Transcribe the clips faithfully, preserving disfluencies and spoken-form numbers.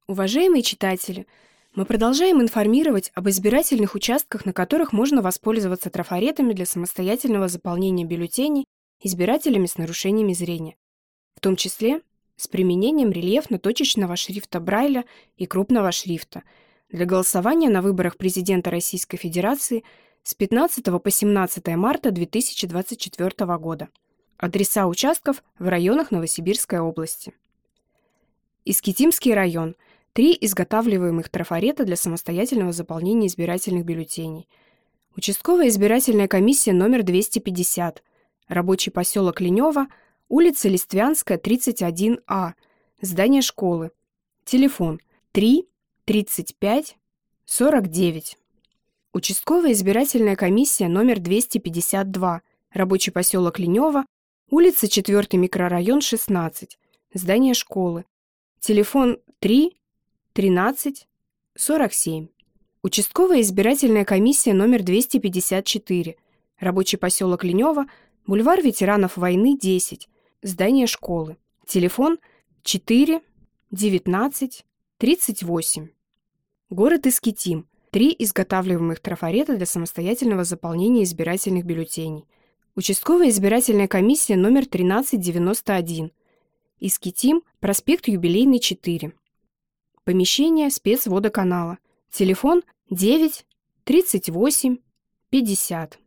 Уважаемые читатели, мы продолжаем информировать об избирательных участках, на которых можно воспользоваться трафаретами для самостоятельного заполнения бюллетеней избирателями с нарушениями зрения, в том числе с применением рельефно-точечного шрифта Брайля и крупного шрифта для голосования на выборах президента Российской Федерации с пятнадцатого по семнадцатое марта две тысячи двадцать четвёртого года. Адреса участков в районах Новосибирской области. Искитимский район. Три изготавливаемых трафарета для самостоятельного заполнения избирательных бюллетеней. Участковая избирательная комиссия номер двести пятьдесят. Рабочий поселок Ленёво, улица Листвянская, тридцать один А. Здание школы. Телефон три тридцать пять сорок девять. Участковая избирательная комиссия номер двести пятьдесят два. Рабочий поселок Ленёво, улица четвёртый микрорайон, шестнадцать. Здание школы. Телефон три тринадцать сорок семь. Участковая избирательная комиссия номер двести пятьдесят четыре. Рабочий поселок Ленёво, бульвар ветеранов войны, десять. Здание школы. Телефон четыре девятнадцать тридцать восемь. Город Искитим. Три изготавливаемых трафарета для самостоятельного заполнения избирательных бюллетеней. Участковая избирательная комиссия номер тринадцать девяносто один. Искитим, проспект Юбилейный, четыре. Помещение спецводоканала. Телефон девять тридцать восемь пятьдесят.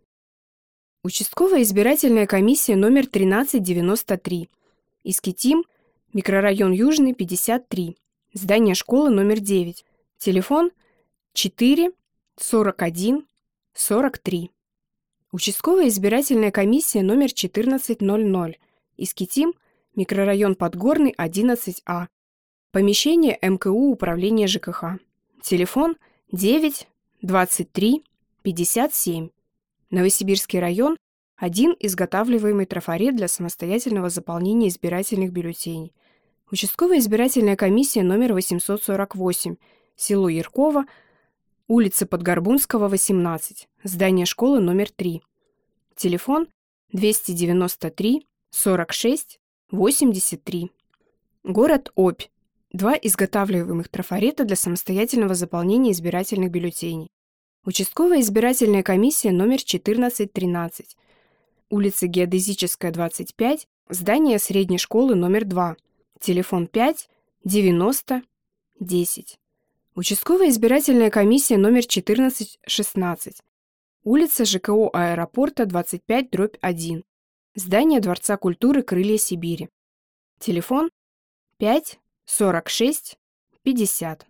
Участковая избирательная комиссия номер тринадцать девяносто три. Искитим, микрорайон Южный, пятьдесят три. Здание школы номер девять. Телефон четыре сорок один сорок три. Участковая избирательная комиссия номер четырнадцать ноль ноль. Искитим, микрорайон Подгорный, одиннадцать А. Помещение эм ка у управления жэ ка ха. Телефон девять двадцать три пятьдесят семь. Новосибирский район. Один изготавливаемый трафарет для самостоятельного заполнения избирательных бюллетеней. Участковая избирательная комиссия номер восемьсот сорок восемь. Село Ярково, улица Подгорбунского, восемнадцать. Здание школы номер три. Телефон двести девяносто три сорок шесть восемьдесят три. Город Обь. Два изготавливаемых трафарета для самостоятельного заполнения избирательных бюллетеней. Участковая избирательная комиссия номер четырнадцать тринадцать. Улица Геодезическая, двадцать пять. Здание средней школы номер два. Телефон пять девяносто десять. Участковая избирательная комиссия номер четырнадцать шестнадцать. Улица жэ ка о аэропорта, двадцать пять дробь один. Здание Дворца культуры «Крылья Сибири». Телефон пять сорок шесть пятьдесят.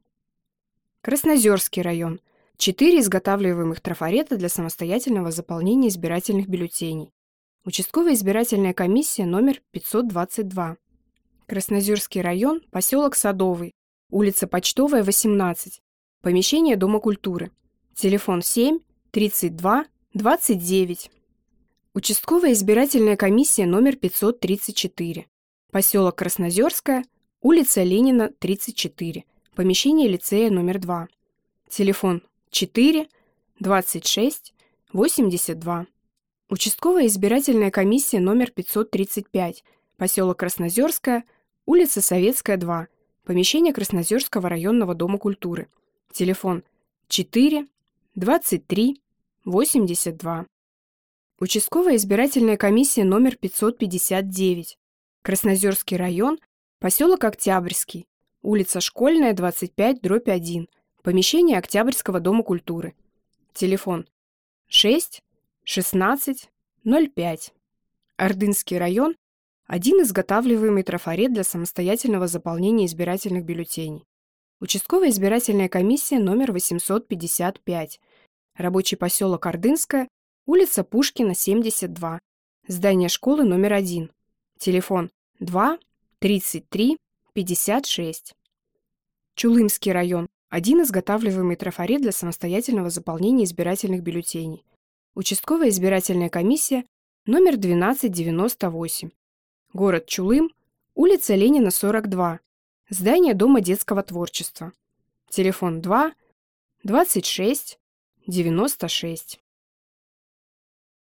Краснозерский район. Четыре изготавливаемых трафарета для самостоятельного заполнения избирательных бюллетеней. Участковая избирательная комиссия номер пятьсот двадцать два. Краснозерский район, поселок Садовый, улица Почтовая, восемнадцать. Помещение Дома культуры. Телефон семь тридцать два двадцать девять. Участковая избирательная комиссия номер пятьсот тридцать четыре. Поселок Краснозерская, улица Ленина, тридцать четыре. Помещение лицея номер два. Телефон четыре двадцать шесть восемьдесят два. Участковая избирательная комиссия номер пятьсот тридцать пять. Поселок Краснозерская, улица Советская, два. Помещение Краснозерского районного дома культуры. Телефон четыре двадцать три восемьдесят два. Участковая избирательная комиссия номер пятьсот пятьдесят девять. Краснозерский район, поселок Октябрьский, улица Школьная, двадцать пять дробь один. Помещение Октябрьского дома культуры. Телефон шесть шестнадцать ноль пять. Ордынский район. Один изготавливаемый трафарет для самостоятельного заполнения избирательных бюллетеней. Участковая избирательная комиссия номер восемьсот пятьдесят пять. Рабочий поселок Ордынская, улица Пушкина, семьдесят два. Здание школы номер один. Телефон два тридцать три пятьдесят шесть. Чулымский район. Один изготавливаемый трафарет для самостоятельного заполнения избирательных бюллетеней. Участковая избирательная комиссия номер двенадцать девяносто восемь. Город Чулым, улица Ленина, сорок два. Здание Дома детского творчества. Телефон два двадцать шесть девяносто шесть.